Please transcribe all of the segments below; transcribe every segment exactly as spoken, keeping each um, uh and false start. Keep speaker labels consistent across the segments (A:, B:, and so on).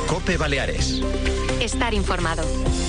A: COPE Baleares.
B: Estar informado.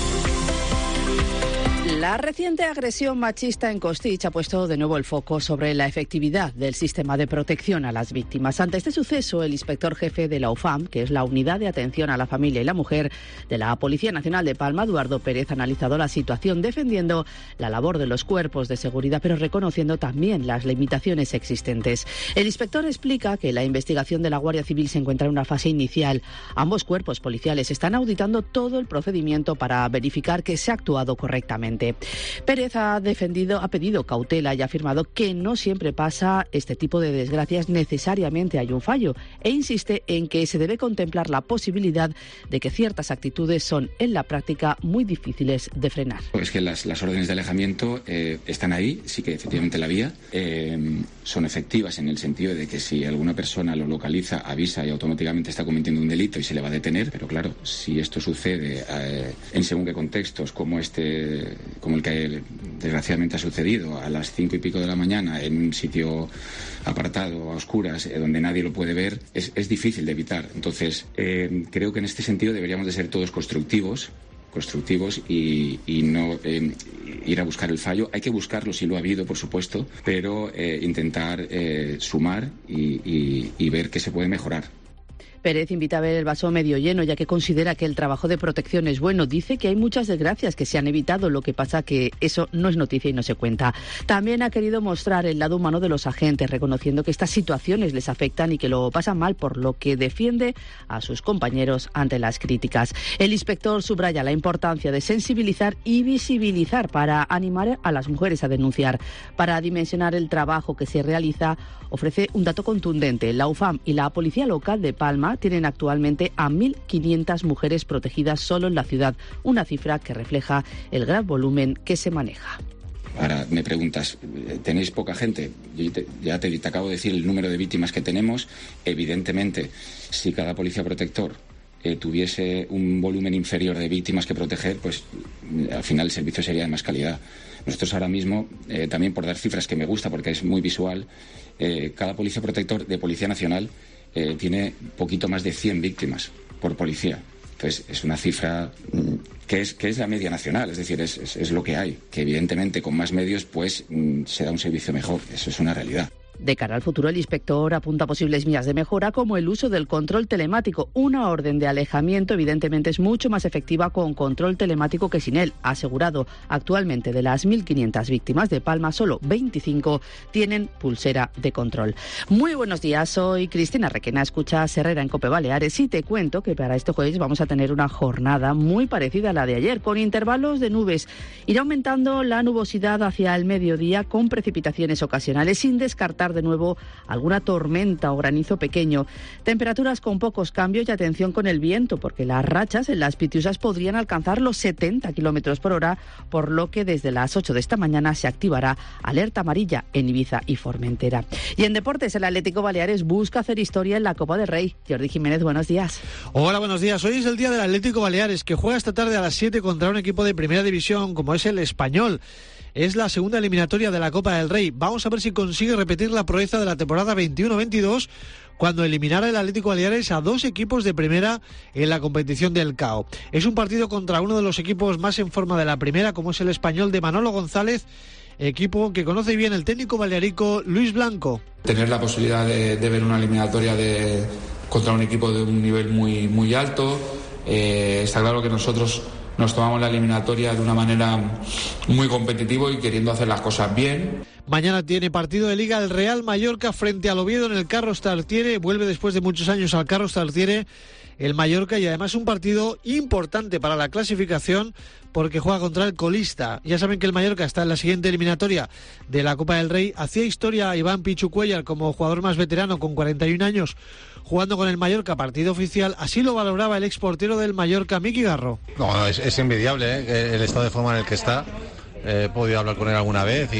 C: La reciente agresión machista en Costitx ha puesto de nuevo el foco sobre la efectividad del sistema de protección a las víctimas. Ante este suceso, el inspector jefe de la U F A M, que es la Unidad de Atención a la Familia y la Mujer de la Policía Nacional de Palma, Eduardo Pérez, ha analizado la situación defendiendo la labor de los cuerpos de seguridad, pero reconociendo también las limitaciones existentes. El inspector explica que la investigación de la Guardia Civil se encuentra en una fase inicial. Ambos cuerpos policiales están auditando todo el procedimiento para verificar que se ha actuado correctamente. Pérez ha defendido, ha pedido cautela y ha afirmado que no siempre pasa este tipo de desgracias, necesariamente hay un fallo, e insiste en que se debe contemplar la posibilidad de que ciertas actitudes son en la práctica muy difíciles de frenar.
D: Es que las, las órdenes de alejamiento eh, están ahí, sí que efectivamente la vía, eh, son efectivas en el sentido de que si alguna persona lo localiza, avisa y automáticamente está cometiendo un delito y se le va a detener, pero claro, si esto sucede eh, en según qué contextos, como este como el que desgraciadamente ha sucedido a las cinco y pico de la mañana en un sitio apartado, a oscuras, eh, donde nadie lo puede ver, es, es difícil de evitar. Entonces, eh, creo que en este sentido deberíamos de ser todos constructivos, constructivos y, y no eh, ir a buscar el fallo. Hay que buscarlo si lo ha habido, por supuesto, pero eh, intentar eh, sumar y, y, y ver qué se puede mejorar.
C: Pérez invita a ver el vaso medio lleno, ya que considera que el trabajo de protección es bueno. Dice que hay muchas desgracias que se han evitado, lo que pasa que eso no es noticia y no se cuenta. También ha querido mostrar el lado humano de los agentes, reconociendo que estas situaciones les afectan y que lo pasan mal, por lo que defiende a sus compañeros ante las críticas. El inspector subraya la importancia de sensibilizar y visibilizar para animar a las mujeres a denunciar. Para dimensionar el trabajo que se realiza, ofrece un dato contundente. La U F A M y la Policía Local de Palma tienen actualmente a mil quinientas mujeres protegidas solo en la ciudad, una cifra que refleja el gran volumen que se maneja.
D: Ahora me preguntas, ¿tenéis poca gente? Yo te, ya te, te acabo de decir el número de víctimas que tenemos. Evidentemente, si cada policía protector eh, tuviese un volumen inferior de víctimas que proteger, pues al final el servicio sería de más calidad. Nosotros ahora mismo, eh, también por dar cifras que me gusta porque es muy visual, eh, cada policía protector de Policía Nacional Eh, tiene poquito más de cien víctimas por policía. Entonces es una cifra mm, que es que es la media nacional, es decir, es, es, es lo que hay, que evidentemente con más medios pues mm, se da un servicio mejor, eso es una realidad.
C: De cara al futuro, el inspector apunta a posibles vías de mejora como el uso del control telemático. Una orden de alejamiento evidentemente es mucho más efectiva con control telemático que sin él. Ha asegurado, actualmente de las mil quinientas víctimas de Palma, solo veinticinco tienen pulsera de control. Muy buenos días, soy Cristina Requena, escuchas Herrera en COPE Baleares y te cuento que para este jueves vamos a tener una jornada muy parecida a la de ayer, con intervalos de nubes. Irá aumentando la nubosidad hacia el mediodía con precipitaciones ocasionales, sin descartar de nuevo alguna tormenta o granizo pequeño. Temperaturas con pocos cambios y atención con el viento, porque las rachas en las Pitiusas podrían alcanzar los setenta kilómetros por hora, por lo que desde las ocho de esta mañana se activará alerta amarilla en Ibiza y Formentera. Y en deportes, el Atlético Baleares busca hacer historia en la Copa del Rey. Jordi Jiménez, buenos días.
E: Hola, buenos días. Hoy es el día del Atlético Baleares, que juega esta tarde a las siete contra un equipo de primera división como es el Español. Es la segunda eliminatoria de la Copa del Rey. Vamos a ver si consigue repetir la proeza de la temporada veintiuno veintidós, cuando eliminara el Atlético Baleares a dos equipos de primera en la competición del C A O. Es un partido contra uno de los equipos más en forma de la primera, como es el Español de Manolo González, equipo que conoce bien el técnico balearico Luis Blanco.
F: Tener la posibilidad de, de ver una eliminatoria de, contra un equipo de un nivel muy, muy alto, eh, está claro que nosotros nos tomamos la eliminatoria de una manera muy competitiva y queriendo hacer las cosas bien.
E: Mañana tiene partido de Liga el Real Mallorca frente al Oviedo en el Carlos Tartiere. Vuelve después de muchos años al Carlos Tartiere el Mallorca, y además un partido importante para la clasificación porque juega contra el colista. Ya saben que el Mallorca está en la siguiente eliminatoria de la Copa del Rey. Hacía historia Iván Pichu Cuéllar como jugador más veterano con cuarenta y un años jugando con el Mallorca partido oficial. Así lo valoraba el exportero del Mallorca, Miki Garro.
G: No, es, es envidiable, ¿eh? El estado de forma en el que está. Eh, he podido hablar con él alguna vez y,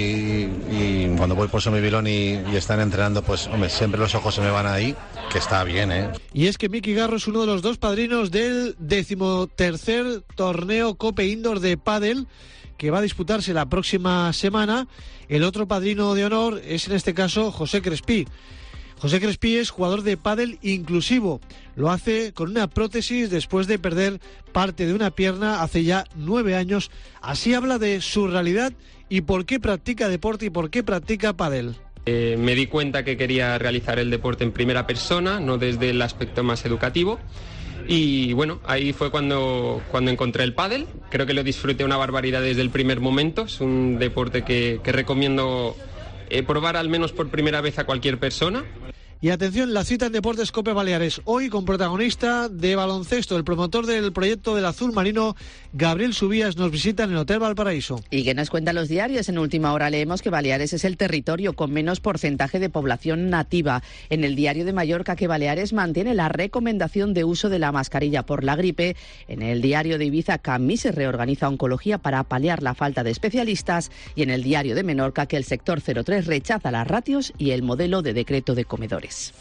G: y cuando voy por Somibilón y, y están entrenando, pues hombre, siempre los ojos se me van ahí, que está bien, ¿eh?
E: Y es que Miki Garro es uno de los dos padrinos del decimotercer torneo Cope Indoor de pádel, que va a disputarse la próxima semana. El otro padrino de honor es en este caso José Crespí. José Crespí es jugador de pádel inclusivo. Lo hace con una prótesis después de perder parte de una pierna hace ya nueve años. Así habla de su realidad y por qué practica deporte y por qué practica pádel.
A: Eh, me di cuenta que quería realizar el deporte en primera persona, no desde el aspecto más educativo. Y bueno, ahí fue cuando, cuando encontré el pádel. Creo que lo disfruté una barbaridad desde el primer momento. Es un deporte que, que recomiendo eh, probar al menos por primera vez a cualquier persona.
E: Y atención, la cita en Deportes Cope Baleares, hoy con protagonista de baloncesto. El promotor del proyecto del azul marino, Gabriel Subías, nos visita en el Hotel Valparaíso.
C: ¿Y qué nos cuentan los diarios? En Última Hora leemos que Baleares es el territorio con menos porcentaje de población nativa. En el Diario de Mallorca, que Baleares mantiene la recomendación de uso de la mascarilla por la gripe. En el Diario de Ibiza, Camís se reorganiza oncología para paliar la falta de especialistas. Y en el Diario de Menorca, que el sector cero tres rechaza las ratios y el modelo de decreto de comedores.